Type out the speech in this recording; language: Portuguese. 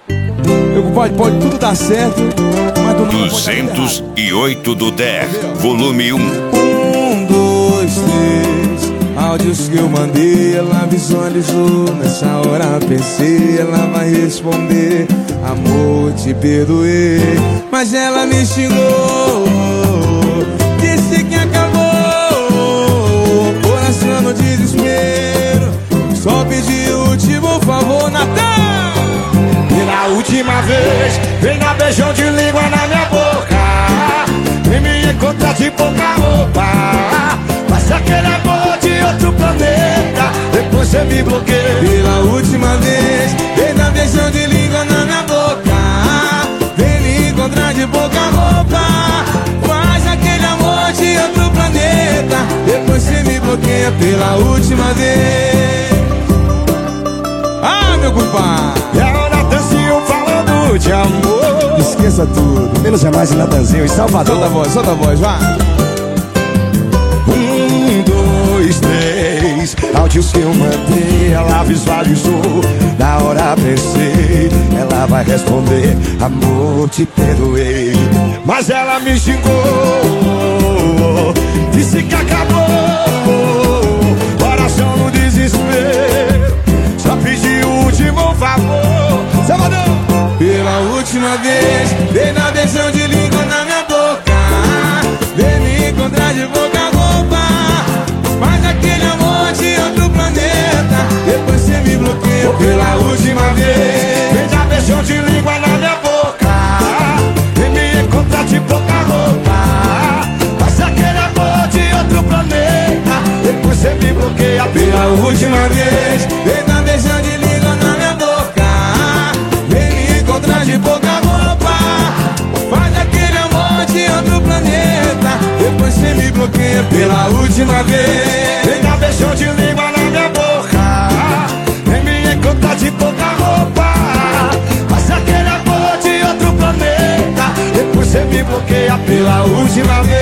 Meu compadre, pode tudo dar certo, mas tu não 208 do DER, volume 1. 1, 2, 3. Áudios que eu mandei, ela visualizou. Nessa hora pensei, ela vai responder: amor, te perdoei. Mas ela me xingou, disse que acabou. Coração no desespero, só pedi o último favor, Natal. Pela última vez, vem dar beijão de língua na minha boca. Vem me encontrar de pouca roupa. Passa aquele amor de outro planeta, depois você me bloqueia. Pela última vez, vem dar beijão de língua na minha boca. Vem me encontrar de pouca roupa. Faz aquele amor de outro planeta, depois você me bloqueia. Pela última vez. Ah, meu compadre! E a Natanzinho falando de amor. Esqueça tudo. Menos jamais e Natanzinho em Salvador. Solta a voz, vai. 1, 2, 3. Áudios que eu mandei, ela visualizou. Na hora pensei, ela vai responder: amor, te perdoei. Mas ela me xingou, disse que acabou. Coração no desespero, só pedi o último favor. Salvador! Pela última vez, vem dar beijão de língua na minha boca. Vem me encontrar de boca roupa. Faz aquele amor de outro planeta, depois você me bloqueia. Pela última vez, vem dar beijão de língua na minha boca. Vem me encontrar de pouca roupa. Faz aquele amor de outro planeta, depois você me bloqueia. pela última vez, vem dar beijão de língua na minha boca. Vem me encontrar de pouca roupa. Faz aquele amor de outro planeta, depois você me bloqueia. Pela última vez, vem dar beijão de língua na minha boca. Vem me encontrar de pouca roupa. Faz aquele amor de outro planeta, depois você me bloqueia. pela última vez.